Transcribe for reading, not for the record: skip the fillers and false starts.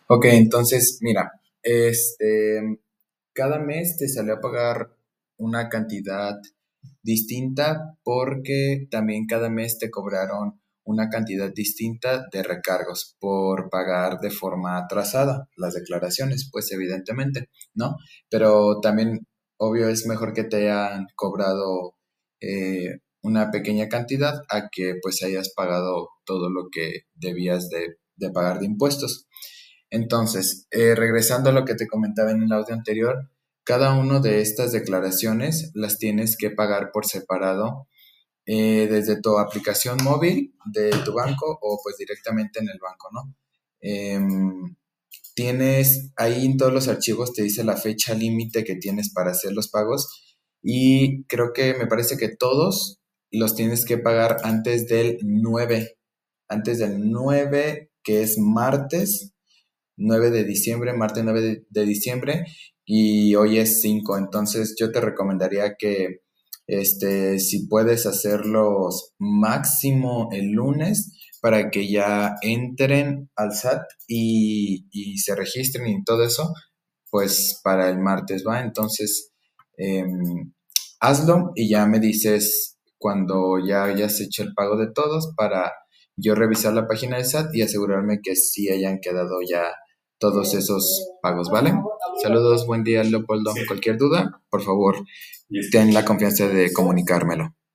Ok, entonces, mira, cada mes te salió a pagar una cantidad distinta porque también cada mes te cobraron una cantidad distinta de recargos por pagar de forma atrasada las declaraciones, pues evidentemente, ¿no? Pero también, obvio, es mejor que te hayan cobrado una pequeña cantidad a que pues hayas pagado todo lo que debías de pagar de impuestos. Entonces, regresando a lo que te comentaba en el audio anterior, cada una de estas declaraciones las tienes que pagar por separado desde tu aplicación móvil de tu banco o pues directamente en el banco, ¿no? Tienes ahí en todos los archivos, te dice la fecha límite que tienes para hacer los pagos y creo que me parece que todos los tienes que pagar antes del 9 que es martes 9 de diciembre, martes 9 de diciembre, y hoy es 5. Entonces yo te recomendaría que si puedes hacerlos máximo el lunes para que ya entren al SAT y se registren y todo eso, pues para el martes va. Entonces hazlo y ya me dices cuando ya hayas hecho el pago de todos para yo revisar la página de SAT y asegurarme que sí hayan quedado ya todos esos pagos, ¿vale? Saludos, buen día, Leopoldo. Cualquier duda, por favor, ten la confianza de comunicármelo.